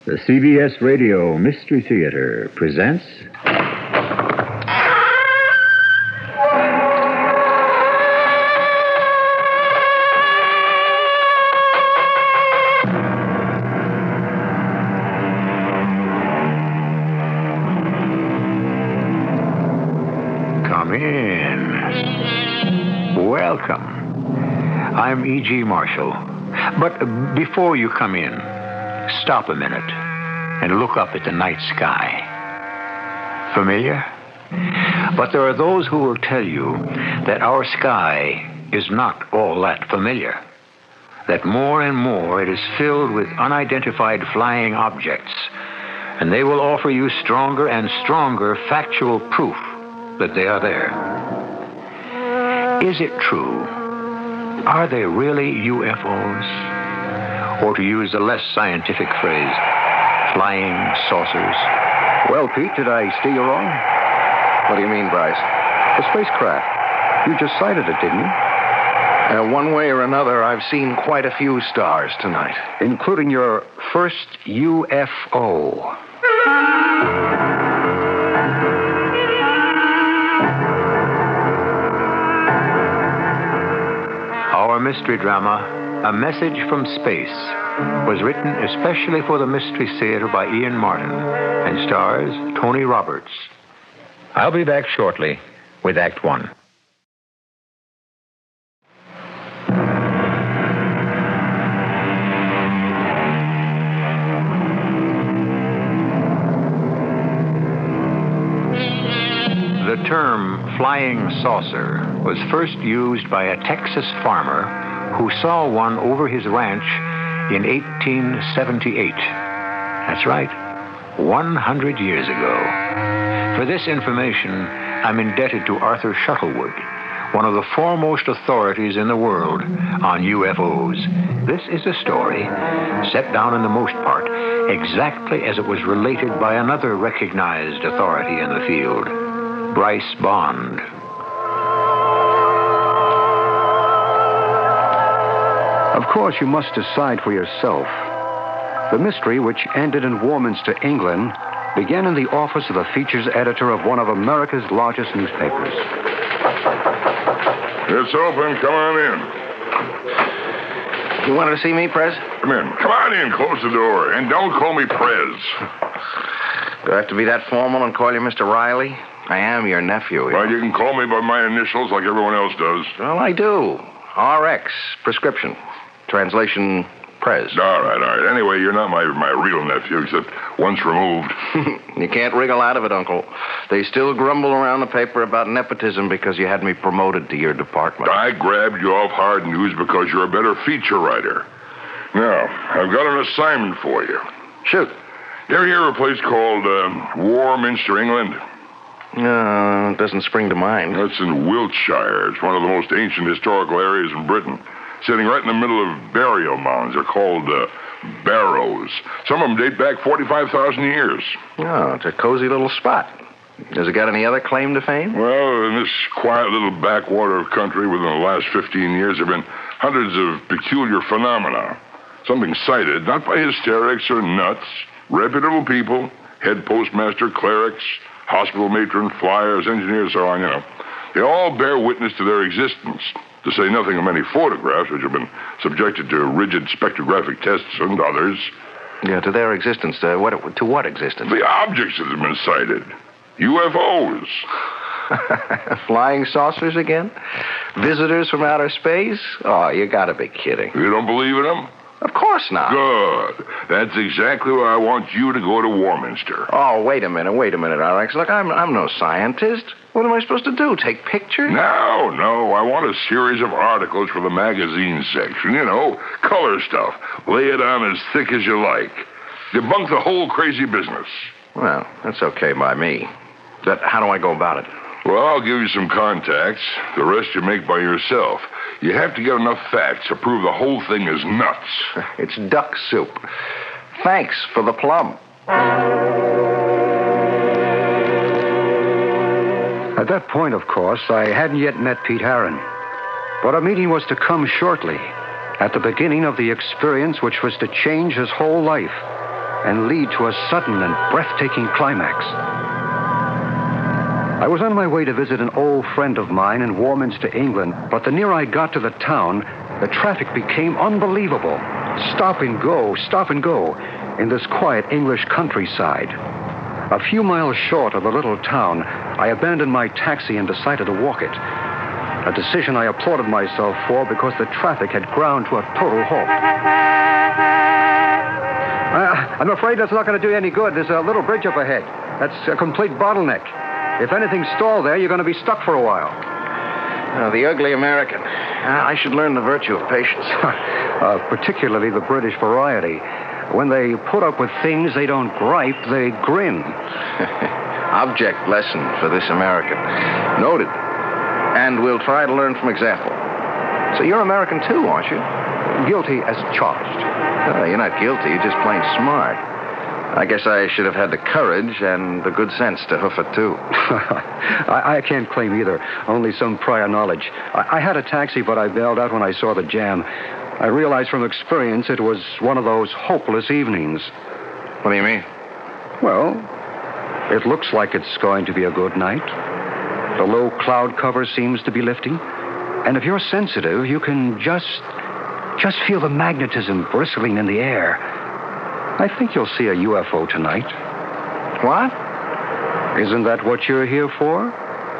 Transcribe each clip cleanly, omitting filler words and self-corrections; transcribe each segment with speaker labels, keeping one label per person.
Speaker 1: The CBS Radio Mystery Theater presents...
Speaker 2: Come in. Welcome. I'm E.G. Marshall. But before you come in, stop a minute and look up at the night sky. Familiar? But there are those who will tell you that our sky is not all that familiar. That more and more it is filled with unidentified flying objects, and they will offer you stronger and stronger factual proof that they are there. Is it true? Are they really UFOs? Or to use a less scientific phrase, flying saucers?
Speaker 3: Well, Pete, did I steer you wrong?
Speaker 4: What do you mean, Bryce?
Speaker 3: The spacecraft. You just sighted it, didn't you?
Speaker 4: One way or another, I've seen quite a few stars tonight.
Speaker 3: Including your first UFO.
Speaker 2: Our mystery drama, A Message from Space, was written especially for the Mystery Theater by Ian Martin and stars Tony Roberts. I'll be back shortly with Act One. The term flying saucer was first used by a Texas farmer who saw one over his ranch in 1878. That's right, 100 years ago. For this information, I'm indebted to Arthur Shuttlewood, one of the foremost authorities in the world on UFOs. This is a story set down in the most part exactly as it was related by another recognized authority in the field, Bryce Bond.
Speaker 3: Of course, you must decide for yourself. The mystery, which ended in Warminster, England, began in the office of the features editor of one of America's largest newspapers.
Speaker 5: It's open. Come on in.
Speaker 4: You wanted to see me, Prez?
Speaker 5: Come in. Come on in. Close the door. And don't call me Prez.
Speaker 4: Do I have to be that formal and call you Mr. Riley? I am your nephew.
Speaker 5: Well, you can call me by my initials like everyone else does.
Speaker 4: Well, I do. RX, prescription. Translation, Prez.
Speaker 5: All right. Anyway, you're not my real nephew, except once removed.
Speaker 4: You can't wriggle out of it, Uncle. They still grumble around the paper about nepotism because you had me promoted to your department.
Speaker 5: I grabbed you off hard news because you're a better feature writer. Now, I've got an assignment for you.
Speaker 4: Shoot.
Speaker 5: You ever hear of a place called Warminster, England?
Speaker 4: No, it doesn't spring to mind.
Speaker 5: That's in Wiltshire. It's one of the most ancient historical areas in Britain. Sitting right in the middle of burial mounds. They're called barrows. Some of them date back 45,000 years.
Speaker 4: Oh, it's a cozy little spot. Has it got any other claim to fame?
Speaker 5: Well, in this quiet little backwater of country within the last 15 years, there have been hundreds of peculiar phenomena. Something cited, not by hysterics or nuts, reputable people, head postmaster, clerics, hospital matron, flyers, engineers, so on, They all bear witness to their existence, to say nothing of many photographs which have been subjected to rigid spectrographic tests and others.
Speaker 4: Yeah, to their existence. To what existence?
Speaker 5: The objects that have been cited. UFOs.
Speaker 4: Flying saucers again? Visitors from outer space? Oh, you gotta be kidding.
Speaker 5: You don't believe in them?
Speaker 4: Of course not.
Speaker 5: Good. That's exactly why I want you to go to Warminster.
Speaker 4: Oh, wait a minute, Alex. Look, I'm no scientist. What am I supposed to do? Take pictures?
Speaker 5: No. I want a series of articles for the magazine section. Color stuff. Lay it on as thick as you like. Debunk the whole crazy business.
Speaker 4: Well, that's okay by me. How do I go about it?
Speaker 5: Well, I'll give you some contacts. The rest you make by yourself. You have to get enough facts to prove the whole thing is nuts.
Speaker 4: It's duck soup. Thanks for the plum.
Speaker 3: At that point, of course, I hadn't yet met Pete Harron. But a meeting was to come shortly, at the beginning of the experience which was to change his whole life. and lead to a sudden and breathtaking climax. I was on my way to visit an old friend of mine in Warminster, England, but the nearer I got to the town, the traffic became unbelievable. Stop and go in this quiet English countryside. A few miles short of the little town, I abandoned my taxi and decided to walk it. A decision I applauded myself for because the traffic had ground to a total halt. I'm afraid that's not going to do you any good. There's a little bridge up ahead. That's a complete bottleneck. If anything's stalled there, you're going to be stuck for a while.
Speaker 4: The ugly American. I should learn the virtue of patience.
Speaker 3: Particularly the British variety. When they put up with things, they don't gripe, they grin.
Speaker 4: Object lesson for this American. Noted. And we'll try to learn from example. So you're American too, aren't you?
Speaker 3: Guilty as charged.
Speaker 4: You're not guilty. You're just plain smart. I guess I should have had the courage and the good sense to hoof it, too.
Speaker 3: I can't claim either. Only some prior knowledge. I had a taxi, but I bailed out when I saw the jam. I realized from experience it was one of those hopeless evenings.
Speaker 4: What do you mean?
Speaker 3: Well, it looks like it's going to be a good night. The low cloud cover seems to be lifting. And if you're sensitive, you can just feel the magnetism bristling in the air. I think you'll see a UFO tonight.
Speaker 4: What?
Speaker 3: Isn't that what you're here for?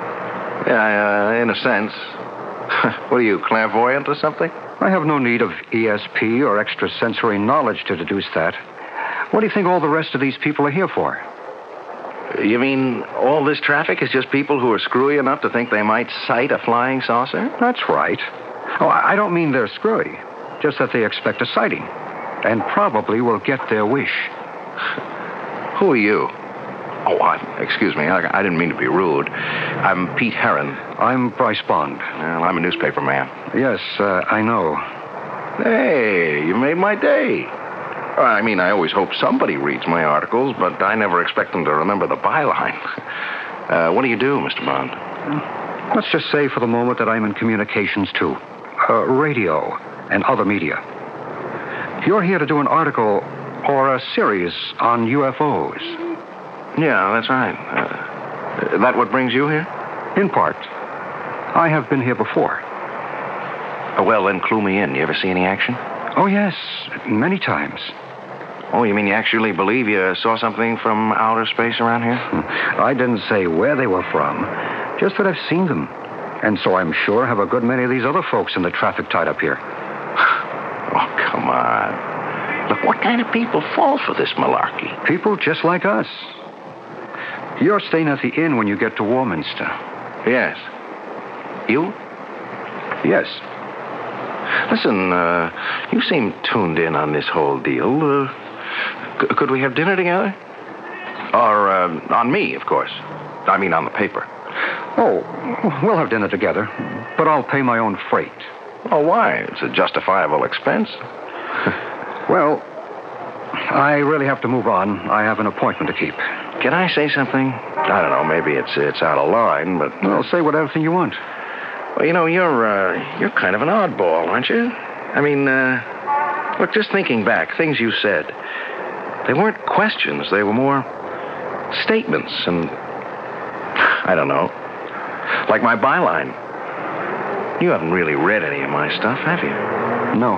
Speaker 4: Yeah, in a sense. What are you, clairvoyant or something?
Speaker 3: I have no need of ESP or extrasensory knowledge to deduce that. What do you think all the rest of these people are here for?
Speaker 4: You mean all this traffic is just people who are screwy enough to think they might sight a flying saucer?
Speaker 3: That's right. Oh, I don't mean they're screwy. Just that they expect a sighting. And probably will get their wish.
Speaker 4: Who are you? Oh, excuse me. I didn't mean to be rude. I'm Pete Herron.
Speaker 3: I'm Bryce Bond.
Speaker 4: Well, I'm a newspaper man.
Speaker 3: Yes, I know.
Speaker 4: Hey, you made my day. I mean, I always hope somebody reads my articles, but I never expect them to remember the byline. What do you do, Mr. Bond?
Speaker 3: Let's just say for the moment that I'm in communications, too. Radio and other media. You're here to do an article or a series on UFOs.
Speaker 4: Yeah, that's right. That what brings you here?
Speaker 3: In part. I have been here before.
Speaker 4: Well, then clue me in. You ever see any action?
Speaker 3: Oh, yes. Many times.
Speaker 4: Oh, you mean you actually believe you saw something from outer space around here?
Speaker 3: I didn't say where they were from. Just that I've seen them. And so I'm sure have a good many of these other folks in the traffic tied up here.
Speaker 4: Oh, come on. Look, what kind of people fall for this malarkey?
Speaker 3: People just like us. You're staying at the inn when you get to Warminster.
Speaker 4: Yes. You?
Speaker 3: Yes.
Speaker 4: Listen, you seem tuned in on this whole deal. Could we have dinner together? Or on me, of course. I mean, on the paper.
Speaker 3: Oh, we'll have dinner together, but I'll pay my own freight.
Speaker 4: Oh, why? It's a justifiable expense.
Speaker 3: Well, I really have to move on. I have an appointment to keep.
Speaker 4: Can I say something? I don't know, maybe it's out of line, but...
Speaker 3: Well, say whatever thing you want.
Speaker 4: Well, you know, you're kind of an oddball, aren't you? I mean, look, just thinking back, things you said, they weren't questions. They were more statements and, I don't know, like my byline. You haven't really read any of my stuff, have you?
Speaker 3: No.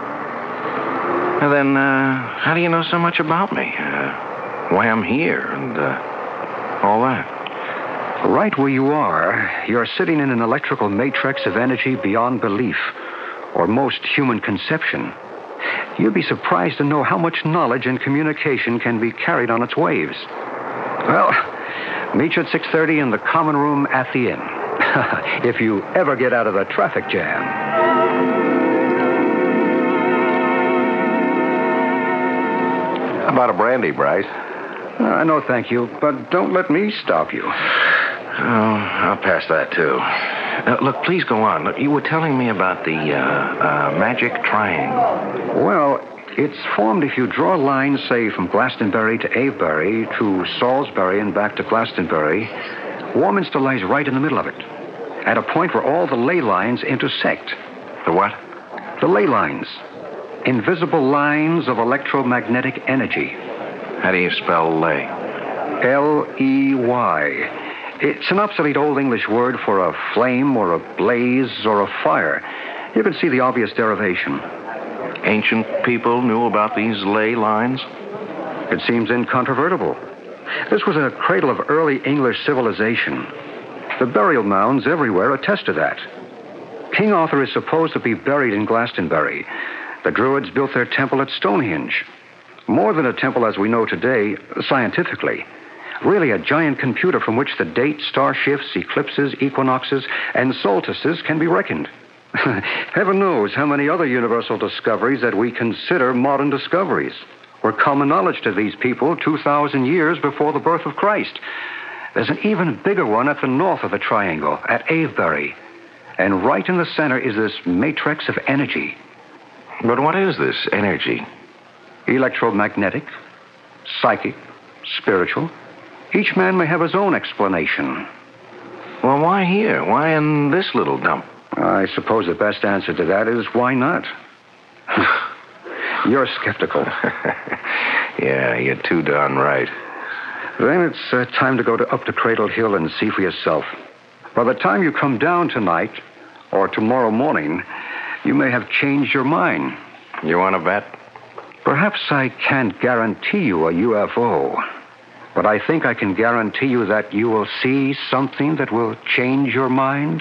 Speaker 4: Well, then, how do you know so much about me? Why I'm here and all that?
Speaker 3: Right where you are, you're sitting in an electrical matrix of energy beyond belief, or most human conception. You'd be surprised to know how much knowledge and communication can be carried on its waves. Well, meet you at 6:30 in the common room at the inn. If you ever get out of the traffic jam.
Speaker 4: How about a brandy, Bryce?
Speaker 3: No, thank you. But don't let me stop you.
Speaker 4: Oh, I'll pass that, too. Look, please go on. Look, you were telling me about the magic triangle.
Speaker 3: Well, it's formed if you draw lines, say, from Glastonbury to Avebury to Salisbury and back to Glastonbury. Warminster lies right in the middle of it, at a point where all the ley lines intersect.
Speaker 4: The what?
Speaker 3: The ley lines. Invisible lines of electromagnetic energy.
Speaker 4: How do you spell ley?
Speaker 3: Ley. It's an obsolete Old English word for a flame or a blaze or a fire. You can see the obvious derivation.
Speaker 4: Ancient people knew about these ley lines?
Speaker 3: It seems incontrovertible. This was a cradle of early English civilization. The burial mounds everywhere attest to that. King Arthur is supposed to be buried in Glastonbury. The Druids built their temple at Stonehenge. More than a temple as we know today, scientifically. Really a giant computer from which the date, star shifts, eclipses, equinoxes, and solstices can be reckoned. Heaven knows how many other universal discoveries that we consider modern discoveries were common knowledge to these people 2,000 years before the birth of Christ. There's an even bigger one at the north of the triangle, at Avebury. And right in the center is this matrix of energy.
Speaker 4: But what is this energy?
Speaker 3: Electromagnetic, psychic, spiritual. Each man may have his own explanation.
Speaker 4: Well, why here? Why in this little dump?
Speaker 3: I suppose the best answer to that is why not? You're skeptical.
Speaker 4: Yeah, you're too darn right.
Speaker 3: Then it's time to go up to Cradle Hill and see for yourself. By the time you come down tonight, or tomorrow morning, you may have changed your mind.
Speaker 4: You want to bet?
Speaker 3: Perhaps I can't guarantee you a UFO, but I think I can guarantee you that you will see something that will change your mind.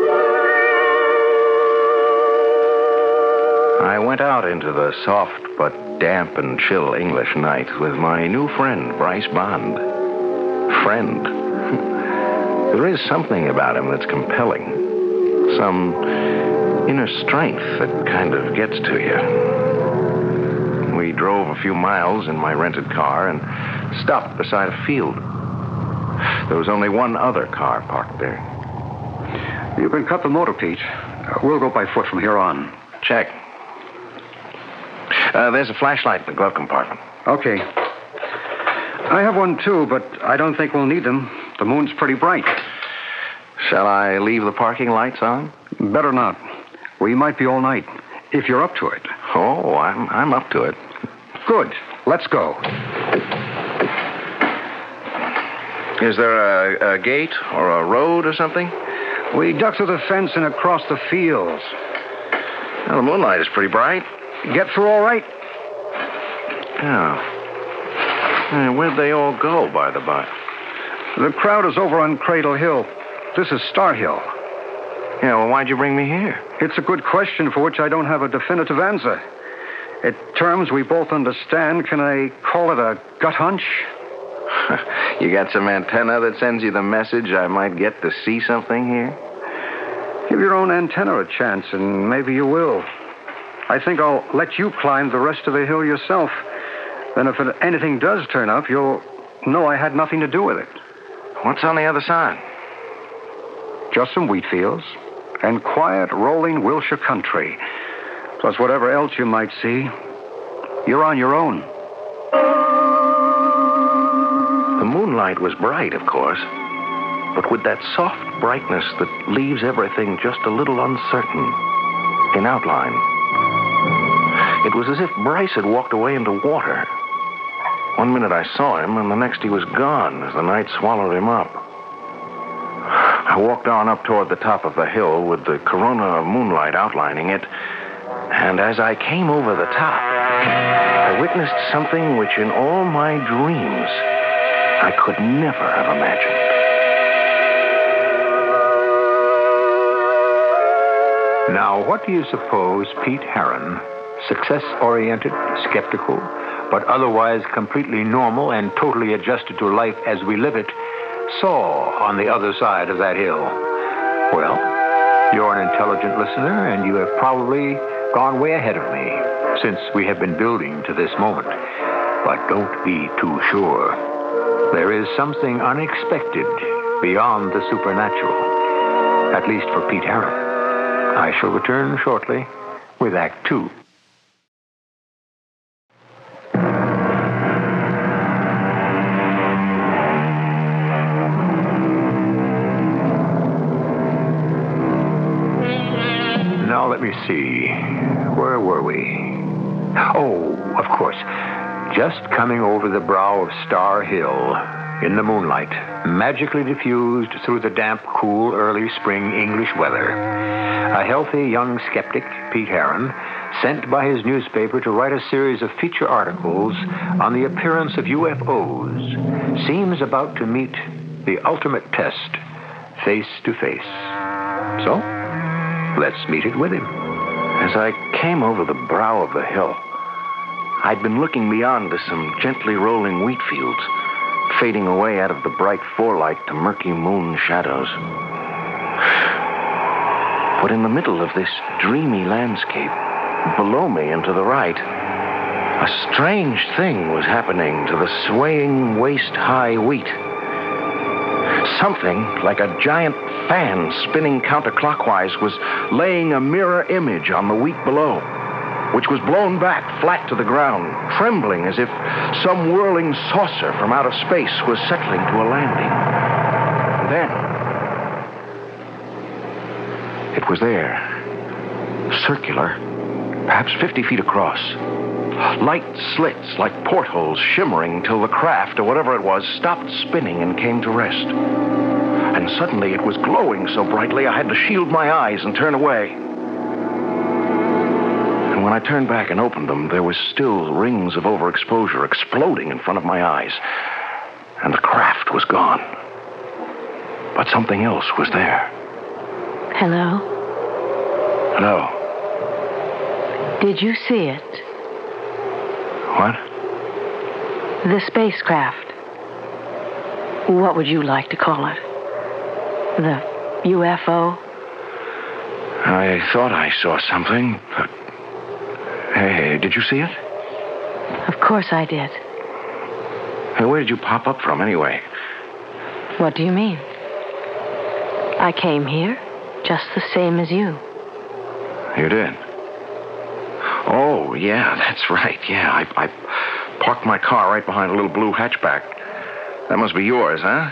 Speaker 4: I went out into the soft but damp and chill English night with my new friend, Bryce Bond. Friend. There is something about him that's compelling. Some inner strength that kind of gets to you. We drove a few miles in my rented car and stopped beside a field. There was only one other car parked there.
Speaker 3: You can cut the motor, Pete. We'll go by foot from here on.
Speaker 4: Check. There's a flashlight in the glove compartment.
Speaker 3: Okay. I have one, too, but I don't think we'll need them. The moon's pretty bright.
Speaker 4: Shall I leave the parking lights on?
Speaker 3: Better not. We might be all night, if you're up to it.
Speaker 4: Oh, I'm up to it.
Speaker 3: Good. Let's go.
Speaker 4: Is there a gate or a road or something?
Speaker 3: We duck through the fence and across the fields.
Speaker 4: Well, the moonlight is pretty bright.
Speaker 3: Get through all right?
Speaker 4: Yeah. Where'd they all go, by the by?
Speaker 3: The crowd is over on Cradle Hill. This is Star Hill.
Speaker 4: Yeah, well, why'd you bring me here?
Speaker 3: It's a good question for which I don't have a definitive answer. In terms we both understand, can I call it a gut hunch?
Speaker 4: You got some antenna that sends you the message I might get to see something here?
Speaker 3: Give your own antenna a chance, and maybe you will. I think I'll let you climb the rest of the hill yourself. Then if anything does turn up, you'll know I had nothing to do with it.
Speaker 4: What's on the other side?
Speaker 3: Just some wheat fields and quiet, rolling Wilshire country. Plus whatever else you might see. You're on your own.
Speaker 4: The moonlight was bright, of course, but with that soft brightness that leaves everything just a little uncertain in outline. It was as if Bryce had walked away into water. One minute I saw him, and the next he was gone as the night swallowed him up. I walked on up toward the top of the hill with the corona of moonlight outlining it, and as I came over the top, I witnessed something which in all my dreams I could never have imagined.
Speaker 2: Now, what do you suppose Pete Heron, success-oriented, skeptical, but otherwise completely normal and totally adjusted to life as we live it, saw on the other side of that hill? Well, you're an intelligent listener, and you have probably gone way ahead of me since we have been building to this moment. But don't be too sure. There is something unexpected beyond the supernatural, at least for Pete Heron. I shall return shortly with Act Two. Now let me see. Where were we? Oh, of course. just coming over the brow of Star Hill in the moonlight, magically diffused through the damp, cool, early spring English weather. A healthy young skeptic, Pete Herron, sent by his newspaper to write a series of feature articles on the appearance of UFOs, seems about to meet the ultimate test, face to face. So, let's meet it with him.
Speaker 4: As I came over the brow of the hill, I'd been looking beyond to some gently rolling wheat fields, fading away out of the bright forelight to murky moon shadows. But in the middle of this dreamy landscape, below me and to the right, a strange thing was happening to the swaying waist-high wheat. Something like a giant fan spinning counterclockwise was laying a mirror image on the wheat below, which was blown back flat to the ground, trembling as if some whirling saucer from outer space was settling to a landing. And then it was there, circular, perhaps 50 feet across. Light slits like portholes shimmering till the craft, or whatever it was, stopped spinning and came to rest. And suddenly it was glowing so brightly I had to shield my eyes and turn away. And when I turned back and opened them, there was still rings of overexposure exploding in front of my eyes. And the craft was gone. But something else was there.
Speaker 6: Hello?
Speaker 4: Hello.
Speaker 6: Did you see it?
Speaker 4: What?
Speaker 6: The spacecraft. What would you like to call it? The UFO?
Speaker 4: I thought I saw something, but... Hey, did you see it?
Speaker 6: Of course I did.
Speaker 4: Hey, where did you pop up from, anyway?
Speaker 6: What do you mean? I came here just the same as you.
Speaker 4: You did? Oh, yeah, that's right. Yeah, I parked my car right behind a little blue hatchback. That must be yours, huh?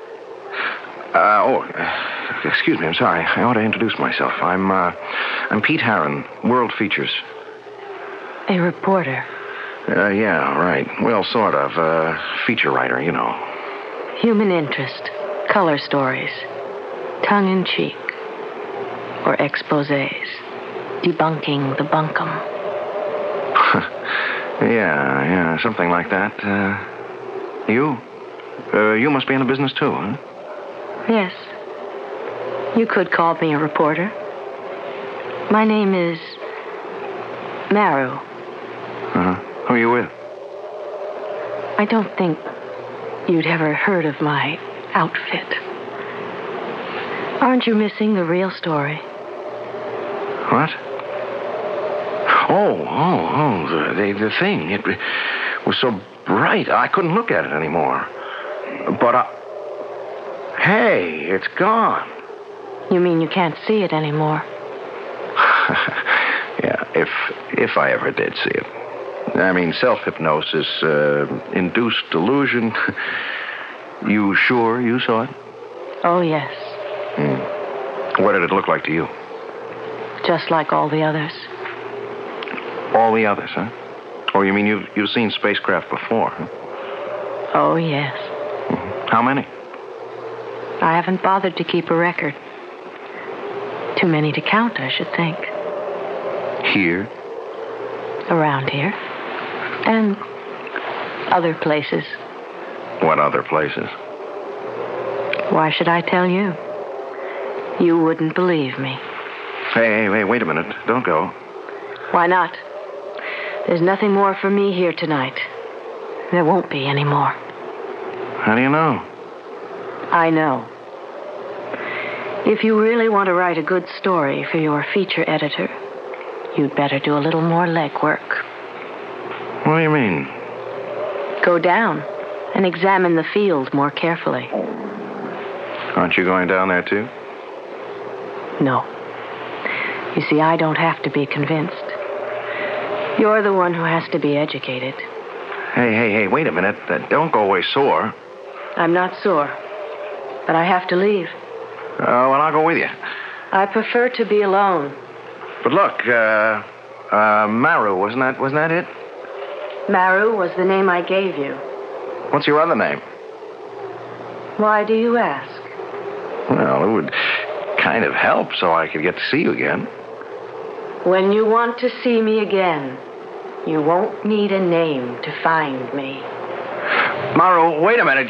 Speaker 4: Excuse me, I'm sorry. I ought to introduce myself. I'm Pete Herron, World Features.
Speaker 6: A reporter.
Speaker 4: Yeah, right. Well, sort of. Feature writer, you know.
Speaker 6: Human interest. Color stories. Tongue-in-cheek. Or exposés. Debunking the bunkum.
Speaker 4: Yeah, something like that. You must be in the business too, huh?
Speaker 6: Yes. You could call me a reporter. My name is Maru.
Speaker 4: Uh-huh. Who are you with?
Speaker 6: I don't think you'd ever heard of my outfit. Aren't you missing the real story?
Speaker 4: What? The thing. It was so bright, I couldn't look at it anymore. But, hey, it's gone.
Speaker 6: You mean you can't see it anymore?
Speaker 4: Yeah, if I ever did see it. I mean, self-hypnosis, induced delusion. You sure you saw it?
Speaker 6: Oh, yes.
Speaker 4: What did it look like to you?
Speaker 6: Just like all the others.
Speaker 4: All the others, huh? Oh, you mean you've seen spacecraft before, huh?
Speaker 6: Oh, yes.
Speaker 4: How many?
Speaker 6: I haven't bothered to keep a record. Too many to count, I should think.
Speaker 4: Here?
Speaker 6: Around here. And other places.
Speaker 4: What other places?
Speaker 6: Why should I tell you? You wouldn't believe me.
Speaker 4: Hey, wait a minute. Don't go.
Speaker 6: Why not? There's nothing more for me here tonight. There won't be any more.
Speaker 4: How do you know?
Speaker 6: I know. If you really want to write a good story for your feature editor, you'd better do a little more legwork.
Speaker 4: What do you mean?
Speaker 6: Go down and examine the field more carefully.
Speaker 4: Aren't you going down there, too?
Speaker 6: No. You see, I don't have to be convinced. You're the one who has to be educated.
Speaker 4: Hey, wait a minute. Don't go away sore.
Speaker 6: I'm not sore, but I have to leave.
Speaker 4: Well, I'll go with you.
Speaker 6: I prefer to be alone.
Speaker 4: But look, Maru, wasn't that it?
Speaker 6: Maru was the name I gave you.
Speaker 4: What's your other name?
Speaker 6: Why do you ask?
Speaker 4: Well, it would kind of help so I could get to see you again.
Speaker 6: When you want to see me again, you won't need a name to find me.
Speaker 4: Maru, wait a minute.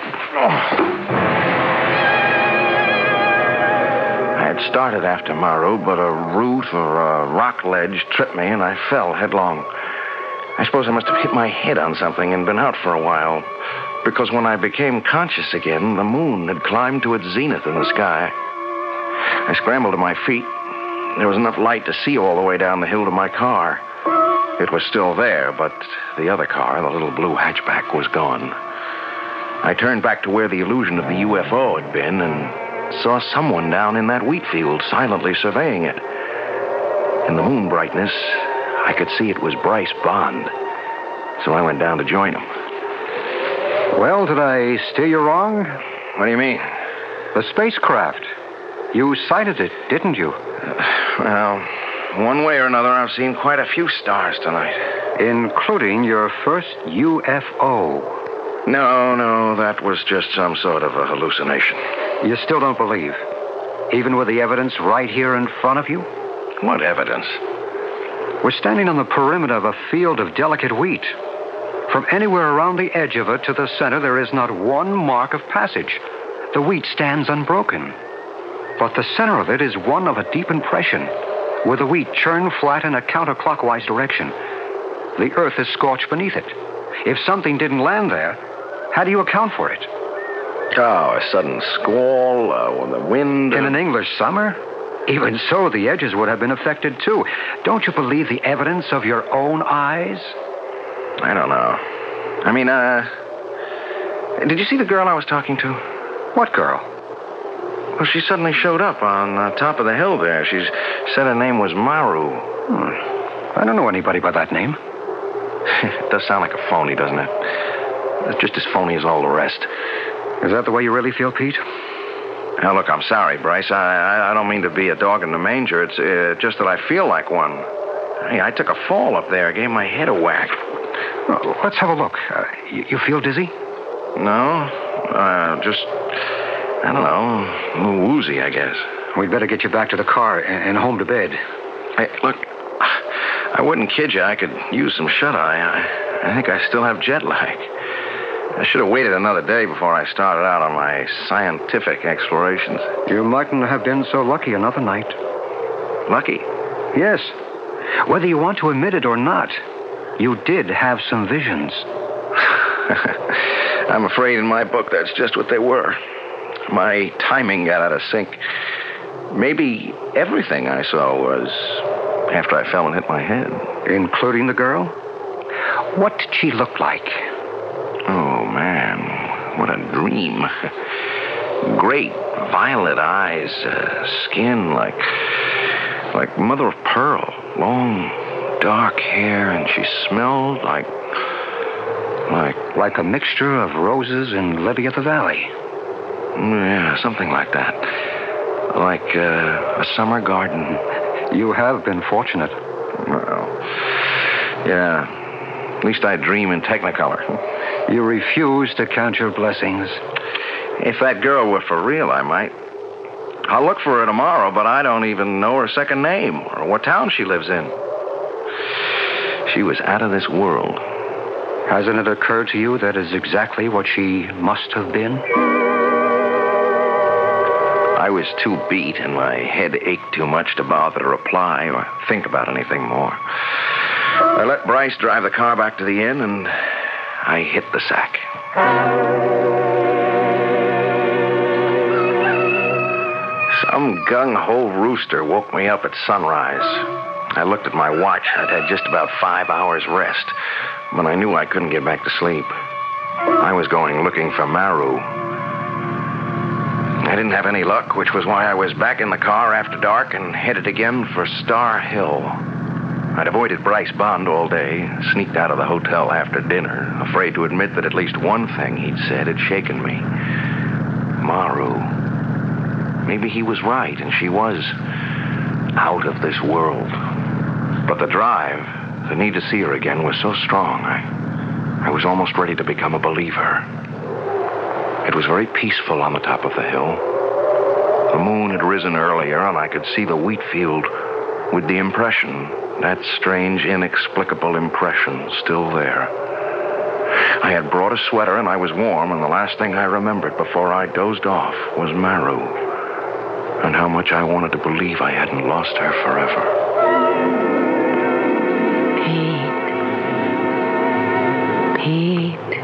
Speaker 4: I had started after Maru, but a root or a rock ledge tripped me, and I fell headlong. I suppose I must have hit my head on something and been out for a while, because when I became conscious again, the moon had climbed to its zenith in the sky. I scrambled to my feet. There was enough light to see all the way down the hill to my car. It was still there, but the other car, the little blue hatchback, was gone. I turned back to where the illusion of the UFO had been and saw someone down in that wheat field silently surveying it. In the moon brightness, I could see it was Bryce Bond. So I went down to join him.
Speaker 3: Well, did I steer you wrong?
Speaker 4: What do you mean?
Speaker 3: The spacecraft. You sighted it, didn't you?
Speaker 4: Well, one way or another, I've seen quite a few stars tonight.
Speaker 3: Including your first UFO.
Speaker 4: No, that was just some sort of a hallucination.
Speaker 3: You still don't believe? Even with the evidence right here in front of you?
Speaker 4: What evidence?
Speaker 3: We're standing on the perimeter of a field of delicate wheat. From anywhere around the edge of it to the center, there is not one mark of passage. The wheat stands unbroken. But the center of it is one of a deep impression, with the wheat churned flat in a counterclockwise direction. The earth is scorched beneath it. If something didn't land there, how do you account for it?
Speaker 4: Oh, a sudden squall, or the wind.
Speaker 3: In an English summer? Even so, the edges would have been affected, too. Don't you believe the evidence of your own eyes?
Speaker 4: I don't know. I mean, did you see the girl I was talking to?
Speaker 3: What girl?
Speaker 4: Well, she suddenly showed up on the top of the hill there. She said her name was Maru.
Speaker 3: I don't know anybody by that name.
Speaker 4: It does sound like a phony, doesn't it? It's just as phony as all the rest.
Speaker 3: Is that the way you really feel, Pete?
Speaker 4: Now, look, I'm sorry, Bryce. I don't mean to be a dog in the manger. It's just that I feel like one. Hey, I took a fall up there. Gave my head a whack.
Speaker 3: Well, let's have a look. You feel dizzy?
Speaker 4: No. Just, I don't know, a little woozy, I guess.
Speaker 3: We'd better get you back to the car and home to bed.
Speaker 4: Hey, look, I wouldn't kid you. I could use some shut-eye. I think I still have jet lag. I should have waited another day before I started out on my scientific explorations.
Speaker 3: You mightn't have been so lucky another night.
Speaker 4: Lucky?
Speaker 3: Yes. Whether you want to admit it or not, you did have some visions.
Speaker 4: I'm afraid in my book that's just what they were. My timing got out of sync. Maybe everything I saw was after I fell and hit my head.
Speaker 3: Including the girl? What did she look like?
Speaker 4: Oh, man, what a dream. Great violet eyes, skin like mother of pearl, long, dark hair, and she smelled like
Speaker 3: a mixture of roses and lily of the valley.
Speaker 4: Yeah, something like that. Like a summer garden.
Speaker 3: You have been fortunate.
Speaker 4: Well, yeah. At least I dream in Technicolor.
Speaker 3: You refuse to count your blessings.
Speaker 4: If that girl were for real, I might. I'll look for her tomorrow, but I don't even know her second name or what town she lives in. She was out of this world.
Speaker 3: Hasn't it occurred to you that is exactly what she must have been?
Speaker 4: I was too beat, and my head ached too much to bother to reply or think about anything more. I let Bryce drive the car back to the inn, and I hit the sack. Some gung-ho rooster woke me up at sunrise. I looked at my watch. I'd had just about 5 hours rest, but I knew I couldn't get back to sleep. I was going looking for Maru. I didn't have any luck, which was why I was back in the car after dark and headed again for Star Hill. I'd avoided Bryce Bond all day, sneaked out of the hotel after dinner, afraid to admit that at least one thing he'd said had shaken me. Maru. Maybe he was right, and she was out of this world. But the drive, The need to see her again was so strong, I was almost ready to become a believer. It was very peaceful on the top of the hill. The moon had risen earlier, and I could see the wheat field with the impression, that strange, inexplicable impression, still there. I had brought a sweater, and I was warm, and the last thing I remembered before I dozed off was Maru, and how much I wanted to believe I hadn't lost her forever.
Speaker 6: Pete.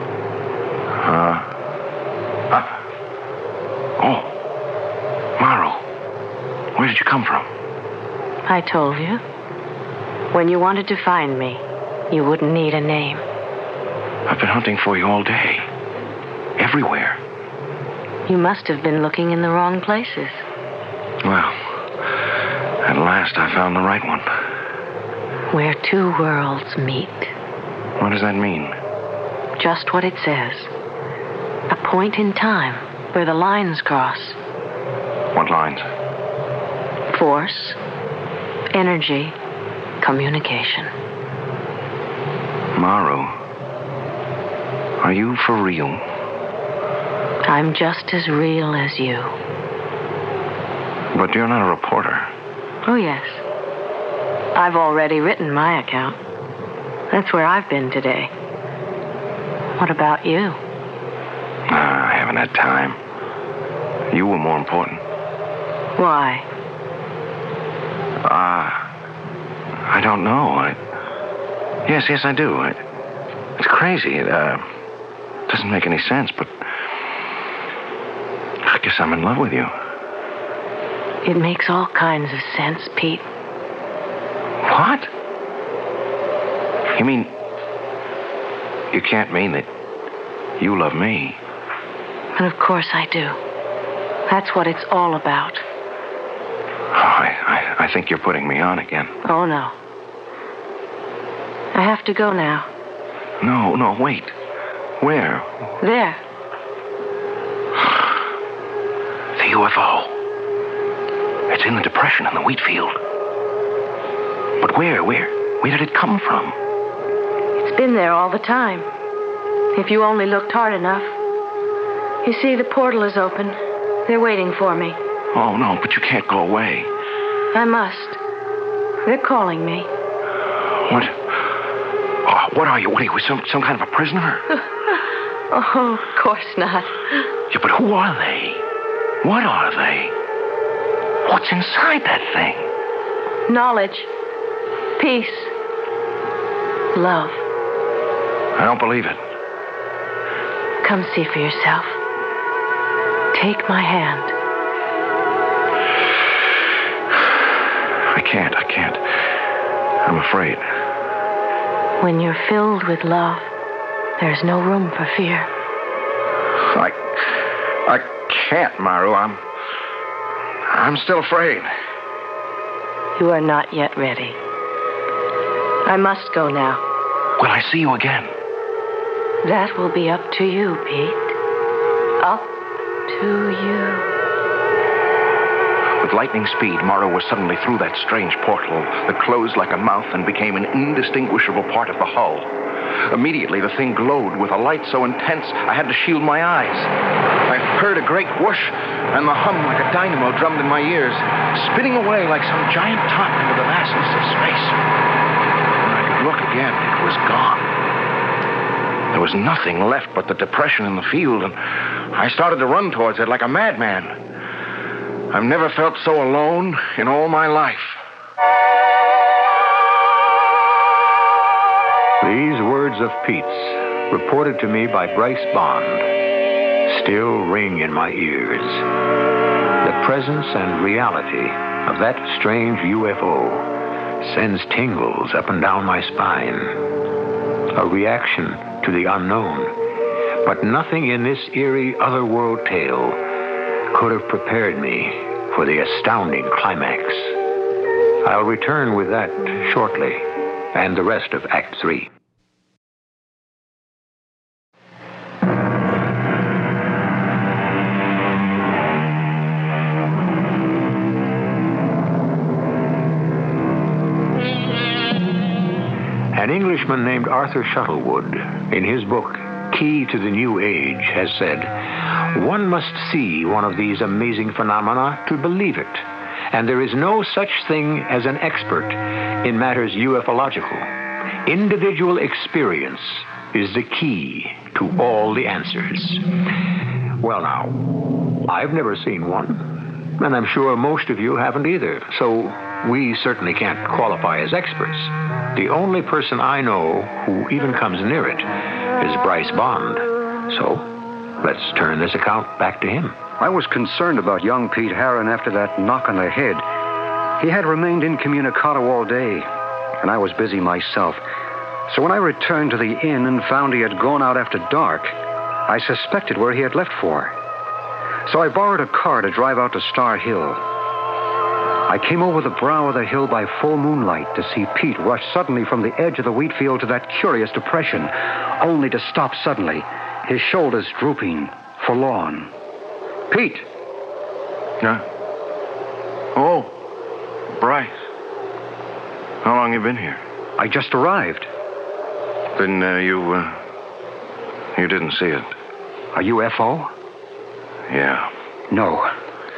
Speaker 4: Oh. Maru, where did you come from?
Speaker 6: I told you. When you wanted to find me, you wouldn't need a name.
Speaker 4: I've been hunting for you all day. Everywhere.
Speaker 6: You must have been looking in the wrong places.
Speaker 4: Well, at last I found the right one.
Speaker 6: Where two worlds meet.
Speaker 4: What does that mean?
Speaker 6: Just what it says. A point in time where the lines cross.
Speaker 4: What lines?
Speaker 6: Force, energy, communication.
Speaker 4: Maru, are you for real?
Speaker 6: I'm just as real as you.
Speaker 4: But you're not a reporter.
Speaker 6: Oh, yes. I've already written my account. That's where I've been today. What about you?
Speaker 4: I haven't had time. You were more important.
Speaker 6: Why?
Speaker 4: I don't know. Yes, I do. It's crazy. It doesn't make any sense, but I guess I'm in love with you.
Speaker 6: It makes all kinds of sense, Pete.
Speaker 4: What? You mean... You can't mean that you love me?
Speaker 6: And of course I do. That's what it's all about.
Speaker 4: Oh, I think you're putting me on again.
Speaker 6: Oh, no. I have to go now.
Speaker 4: No, wait. Where?
Speaker 6: There.
Speaker 4: The UFO. It's in the depression in the wheat field. But where did it come from?
Speaker 6: It's been there all the time. If you only looked hard enough. You see, the portal is open. They're waiting for me.
Speaker 4: Oh, no, but you can't go away.
Speaker 6: I must. They're calling me.
Speaker 4: What? Oh, what are you? What are you, some kind of a prisoner?
Speaker 6: Oh, of course not.
Speaker 4: Yeah, but who are they? What are they? What's inside that thing?
Speaker 6: Knowledge. Peace. Love.
Speaker 4: I don't believe it.
Speaker 6: Come see for yourself. Take my hand.
Speaker 4: I can't. I'm afraid.
Speaker 6: When you're filled with love, there's no room for fear.
Speaker 4: I can't, Maru. I'm still afraid.
Speaker 6: You are not yet ready. I must go now.
Speaker 4: Will I see you again?
Speaker 6: That will be up to you, Pete. Up to you.
Speaker 4: With lightning speed, Maru was suddenly through that strange portal that closed like a mouth and became an indistinguishable part of the hull. Immediately, the thing glowed with a light so intense I had to shield my eyes. I heard a great whoosh, and the hum like a dynamo drummed in my ears, spinning away like some giant top into the vastness of space. When I could look again, it was gone. There was nothing left but the depression in the field, and I started to run towards it like a madman. I've never felt so alone in all my life.
Speaker 2: These words of Pete's, reported to me by Bryce Bond, still ring in my ears. The presence and reality of that strange UFO sends tingles up and down my spine. A reaction to the unknown. But nothing in this eerie otherworld tale could have prepared me for the astounding climax. I'll return with that shortly, and the rest of Act 3. An Englishman named Arthur Shuttlewood, in his book, Key to the New Age, has said, "One must see one of these amazing phenomena to believe it, and there is no such thing as an expert in matters ufological. Individual experience is the key to all the answers." Well, now, I've never seen one, and I'm sure most of you haven't either, so we certainly can't qualify as experts. The only person I know who even comes near it is Bryce Bond. So, let's turn this account back to him.
Speaker 3: I was concerned about young Pete Harron after that knock on the head. He had remained incommunicado all day, and I was busy myself. So when I returned to the inn and found he had gone out after dark, I suspected where he had left for. So I borrowed a car to drive out to Star Hill. I came over the brow of the hill by full moonlight to see Pete rush suddenly from the edge of the wheat field to that curious depression, only to stop suddenly, his shoulders drooping, forlorn. "Pete!"
Speaker 4: Huh? Oh, Bryce. How long you been here?
Speaker 3: I just arrived.
Speaker 4: Then you didn't see it?
Speaker 3: A UFO?
Speaker 4: Yeah.
Speaker 3: No.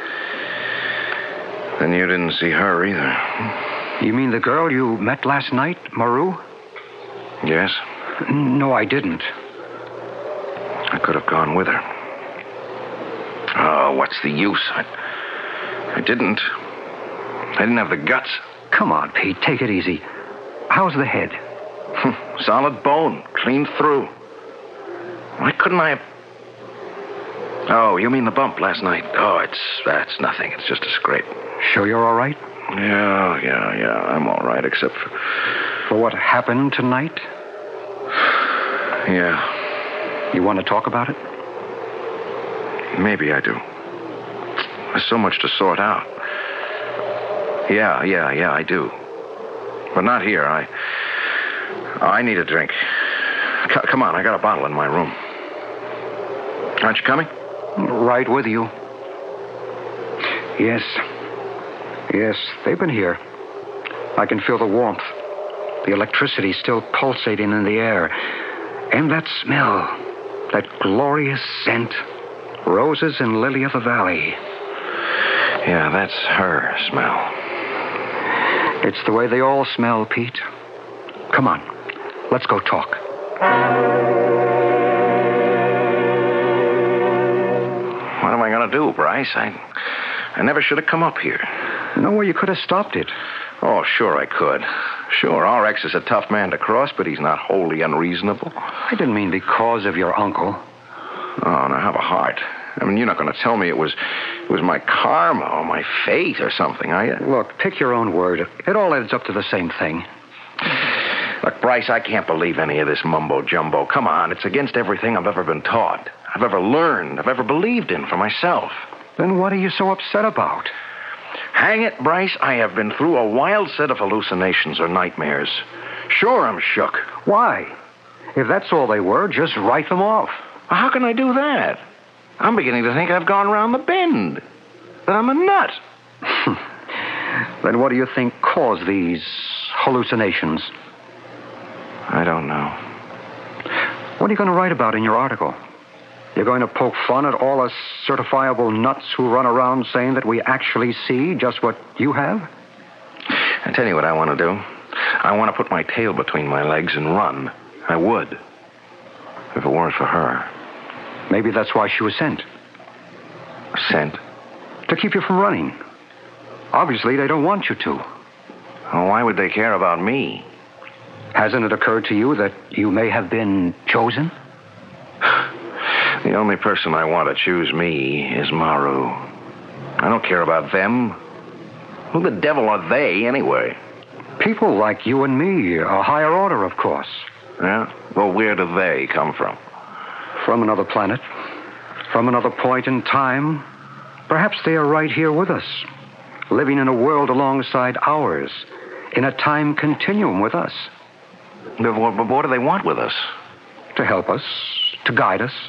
Speaker 4: Then you didn't see her either.
Speaker 3: You mean the girl you met last night, Maru?
Speaker 4: Yes.
Speaker 3: No, I didn't.
Speaker 4: I could have gone with her. Oh, what's the use? I didn't. I didn't have the guts.
Speaker 3: Come on, Pete, take it easy. How's the head?
Speaker 4: Solid bone, clean through. Why couldn't I have... Oh, you mean the bump last night? Oh, that's nothing. It's just a scrape.
Speaker 3: Sure you're all right?
Speaker 4: Yeah. I'm all right, except for...
Speaker 3: For what happened tonight?
Speaker 4: Yeah.
Speaker 3: You want to talk about it?
Speaker 4: Maybe I do. There's so much to sort out. Yeah, I do. But not here. I need a drink. Come on, I got a bottle in my room. Aren't you coming?
Speaker 3: Right with you. Yes, they've been here. I can feel the warmth. The electricity still pulsating in the air. And that smell, that glorious scent. Roses and lily of the valley.
Speaker 4: Yeah, that's her smell.
Speaker 3: It's the way they all smell, Pete. Come on, let's go talk.
Speaker 4: What am I going to do, Bryce? I never should have come up here.
Speaker 3: No way you could have stopped it.
Speaker 4: Oh, sure I could. Sure, RX is a tough man to cross, but he's not wholly unreasonable.
Speaker 3: I didn't mean because of your uncle.
Speaker 4: Oh, now have a heart. I mean, you're not going to tell me it was my karma or my fate or something, are you?
Speaker 3: Look, pick your own word. It all adds up to the same thing.
Speaker 4: Look, Bryce, I can't believe any of this mumbo-jumbo. Come on, it's against everything I've ever been taught, I've ever learned, I've ever believed in for myself.
Speaker 3: Then what are you so upset about?
Speaker 4: Hang it, Bryce, I have been through a wild set of hallucinations or nightmares. Sure, I'm shook.
Speaker 3: Why? If that's all they were, just write them off.
Speaker 4: How can I do that? I'm beginning to think I've gone around the bend. That I'm a nut.
Speaker 3: Then what do you think caused these hallucinations?
Speaker 4: I don't know.
Speaker 3: What are you going to write about in your article? You're going to poke fun at all us certifiable nuts who run around saying that we actually see just what you have?
Speaker 4: I tell you what I want to do. I want to put my tail between my legs and run. I would. If it weren't for her.
Speaker 3: Maybe that's why she was sent.
Speaker 4: Sent?
Speaker 3: To keep you from running. Obviously, they don't want you to.
Speaker 4: Oh, why would they care about me?
Speaker 3: Hasn't it occurred to you that you may have been chosen?
Speaker 4: The only person I want to choose me is Maru. I don't care about them. Who the devil are they, anyway?
Speaker 3: People like you and me, a higher order, of course.
Speaker 4: Yeah? Well, where do they come from?
Speaker 3: From another planet. From another point in time. Perhaps they are right here with us. Living in a world alongside ours. In a time continuum with us.
Speaker 4: What do they want with us?
Speaker 3: To help us. To guide us.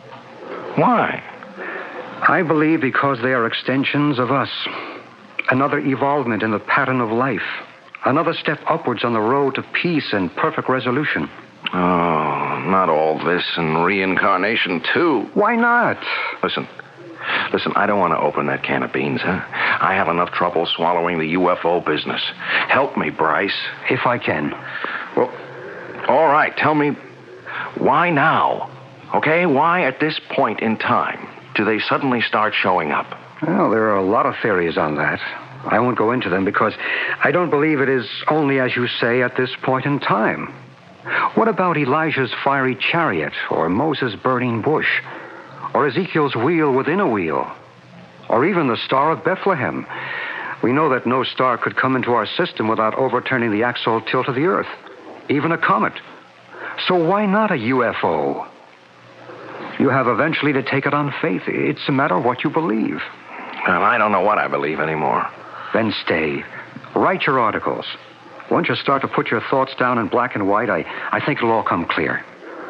Speaker 4: Why?
Speaker 3: I believe because they are extensions of us. Another evolvement in the pattern of life. Another step upwards on the road to peace and perfect resolution.
Speaker 4: Oh, not all this and reincarnation, too.
Speaker 3: Why not?
Speaker 4: Listen, I don't want to open that can of beans, huh? I have enough trouble swallowing the UFO business. Help me, Bryce.
Speaker 3: If I can.
Speaker 4: Well, all right, tell me, why now? Okay, why at this point in time do they suddenly start showing up?
Speaker 3: Well, there are a lot of theories on that. I won't go into them because I don't believe it is only, as you say, at this point in time. What about Elijah's fiery chariot, or Moses' burning bush, or Ezekiel's wheel within a wheel, or even the Star of Bethlehem? We know that no star could come into our system without overturning the axial tilt of the Earth, even a comet. So why not a UFO? You have eventually to take it on faith. It's a matter of what you believe.
Speaker 4: Well, I don't know what I believe anymore.
Speaker 3: Then stay. Write your articles. Once you start to put your thoughts down in black and white, I think it'll all come clear.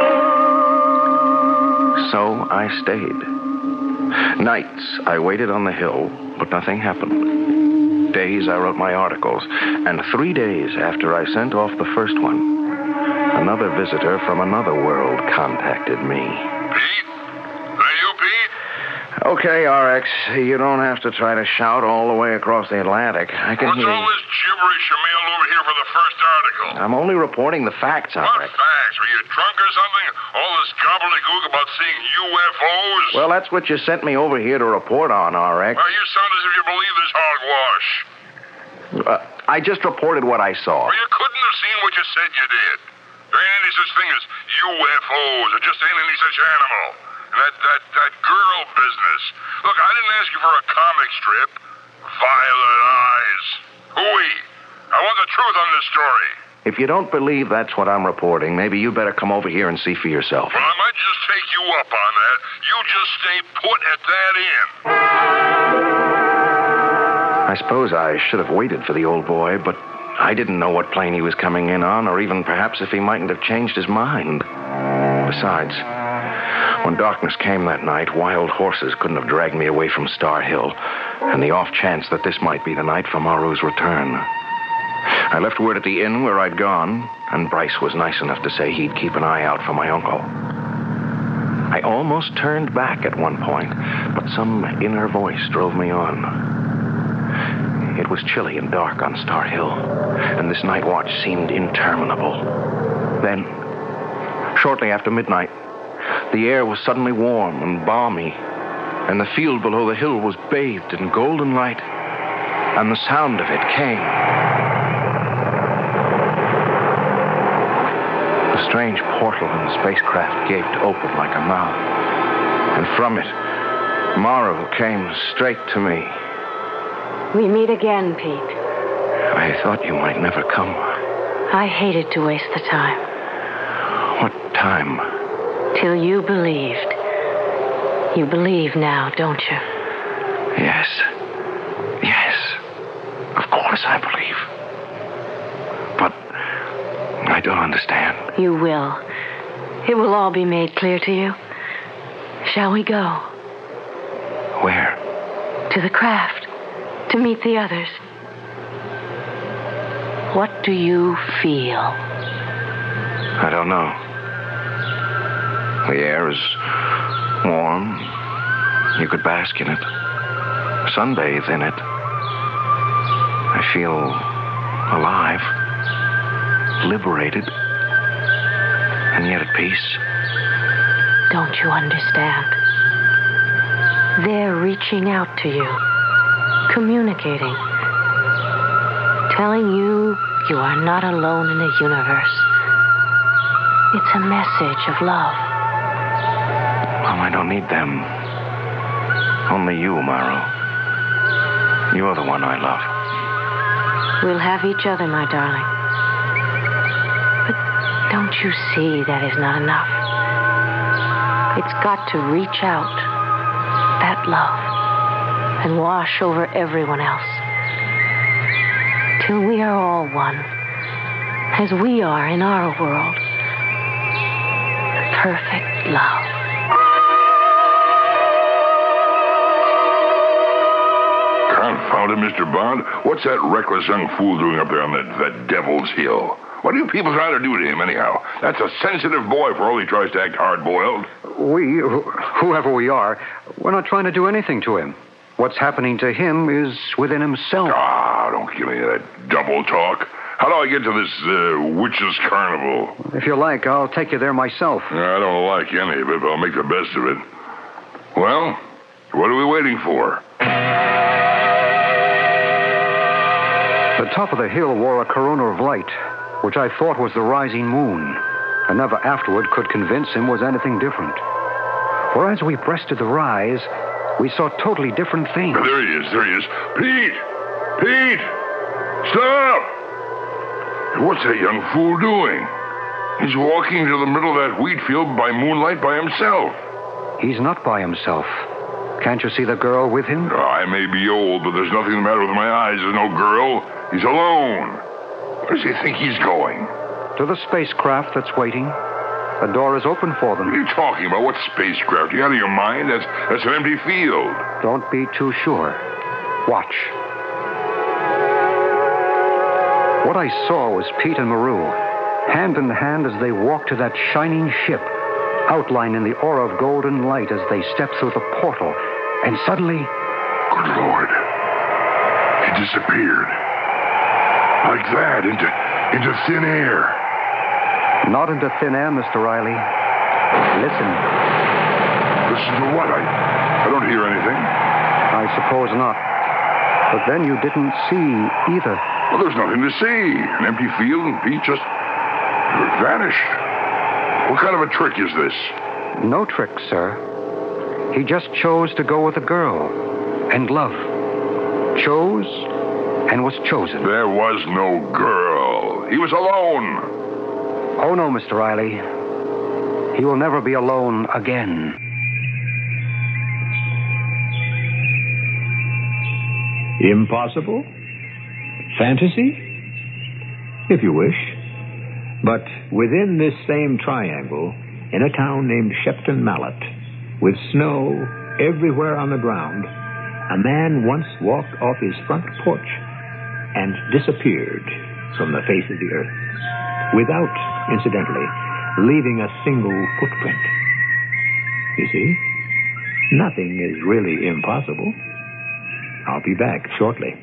Speaker 4: So I stayed. Nights, I waited on the hill, but nothing happened. Days, I wrote my articles. And 3 days after I sent off the first one, another visitor from another world contacted me.
Speaker 5: Pete? Are you Pete?
Speaker 4: Okay, RX, you don't have to try to shout all the way across the Atlantic. I can
Speaker 5: What's
Speaker 4: hear
Speaker 5: all
Speaker 4: you.
Speaker 5: this gibberish you mailed over here for the first article?
Speaker 4: I'm only reporting the facts,
Speaker 5: What
Speaker 4: RX.
Speaker 5: facts? Were you drunk or something? All this gobbledygook about seeing UFOs?
Speaker 4: Well, that's what you sent me over here to report on, RX.
Speaker 5: Well, you sound as if you believe this hogwash.
Speaker 4: I just reported what I saw.
Speaker 5: Well, you couldn't have seen what you said you did. There ain't any such thing as UFOs. There just ain't any such animal. And that girl business. Look, I didn't ask you for a comic strip. Violet eyes. Hooey. I want the truth on this story.
Speaker 4: If you don't believe that's what I'm reporting, maybe you better come over here and see for yourself.
Speaker 5: Well, I might just take you up on that. You just stay put at that inn.
Speaker 4: I suppose I should have waited for the old boy, but I didn't know what plane he was coming in on, or even perhaps if he mightn't have changed his mind. Besides, when darkness came that night, wild horses couldn't have dragged me away from Star Hill, and the off chance that this might be the night for Maru's return. I left word at the inn where I'd gone, and Bryce was nice enough to say he'd keep an eye out for my uncle. I almost turned back at one point, but some inner voice drove me on. It was chilly and dark on Star Hill, and this night watch seemed interminable. Then, shortly after midnight, the air was suddenly warm and balmy, and the field below the hill was bathed in golden light, and the sound of it came. The strange portal in the spacecraft gaped open like a mouth, and from it, Maru came straight to me.
Speaker 6: We meet again, Pete.
Speaker 4: I thought you might never come.
Speaker 6: I hated to waste the time.
Speaker 4: What time?
Speaker 6: Till you believed. You believe now, don't you?
Speaker 4: Yes. Yes. Of course I believe. But I don't understand.
Speaker 6: You will. It will all be made clear to you. Shall we go?
Speaker 4: Where?
Speaker 6: To the craft. To meet the others. What do you feel?
Speaker 4: I don't know. The air is warm. You could bask in it. Sunbathe in it. I feel alive. Liberated. And yet at peace.
Speaker 6: Don't you understand? They're reaching out to you. Communicating. Telling you you are not alone in the universe. It's a message of love.
Speaker 4: Oh, I don't need them. Only you, Maru. You're the one I love.
Speaker 6: We'll have each other, my darling. But don't you see that is not enough? It's got to reach out. That love. And wash over everyone else. Till we are all one. As we are in our world. Perfect love.
Speaker 5: Confounded Mr. Bond, what's that reckless young fool doing up there on that Devil's Hill? What are you people trying to do to him, anyhow? That's a sensitive boy for all he tries to act hard-boiled.
Speaker 3: Whoever we are, we're not trying to do anything to him. What's happening to him is within himself.
Speaker 5: Don't give me that double talk. How do I get to this witches' carnival?
Speaker 3: If you like, I'll take you there myself.
Speaker 5: I don't like any of it, but I'll make the best of it. Well, what are we waiting for?
Speaker 3: The top of the hill wore a corona of light, which I thought was the rising moon, and never afterward could convince him was anything different. For as we breasted the rise, we saw totally different things.
Speaker 5: There he is. Pete! Pete! Stop! What's that young fool doing? He's walking to the middle of that wheat field by moonlight by himself.
Speaker 3: He's not by himself. Can't you see the girl with him?
Speaker 5: I may be old, but there's nothing the matter with my eyes. There's no girl. He's alone. Where does he think he's going?
Speaker 3: To the spacecraft that's waiting. The door is open for them.
Speaker 5: What are you talking about? What spacecraft? You out of your mind? That's an empty field.
Speaker 3: Don't be too sure. Watch. What I saw was Pete and Maru, hand in hand as they walked to that shining ship, outlined in the aura of golden light as they stepped through the portal. And suddenly...
Speaker 5: Good Lord. He disappeared. Like that, into thin air.
Speaker 3: Not into thin air, Mr. Riley. Listen.
Speaker 5: Listen to what? I don't hear anything.
Speaker 3: I suppose not. But then you didn't see either.
Speaker 5: Well, there's nothing to see. An empty field and Pete just vanished. What kind of a trick is this?
Speaker 3: No trick, sir. He just chose to go with a girl and love. Chose and was chosen.
Speaker 5: There was no girl. He was alone.
Speaker 3: Oh, no, Mr. Riley. He will never be alone again.
Speaker 2: Impossible? Fantasy? If you wish. But within this same triangle, in a town named Shepton Mallet, with snow everywhere on the ground, a man once walked off his front porch and disappeared from the face of the earth, without, incidentally, leaving a single footprint. You see, nothing is really impossible. I'll be back shortly.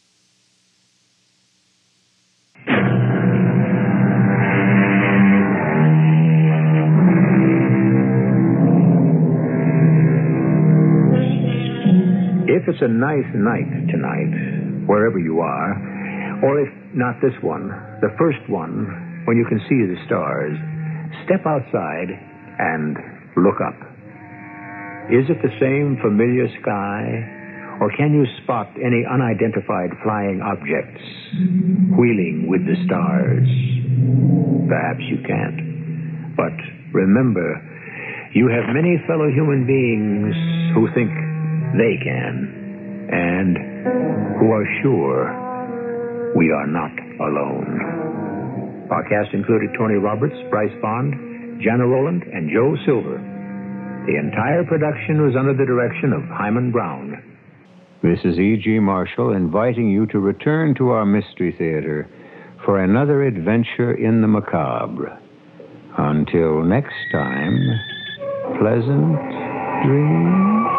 Speaker 2: If it's a nice night tonight, wherever you are, or if not this one, the first one, when you can see the stars, step outside and look up. Is it the same familiar sky? Or can you spot any unidentified flying objects wheeling with the stars? Perhaps you can't. But remember, you have many fellow human beings who think they can, and who are sure we are not alone. Our cast included Tony Roberts, Bryce Bond, Jana Rowland, and Joe Silver. The entire production was under the direction of Hyman Brown. This is E.G. Marshall inviting you to return to our Mystery Theater for another adventure in the macabre. Until next time, pleasant dreams.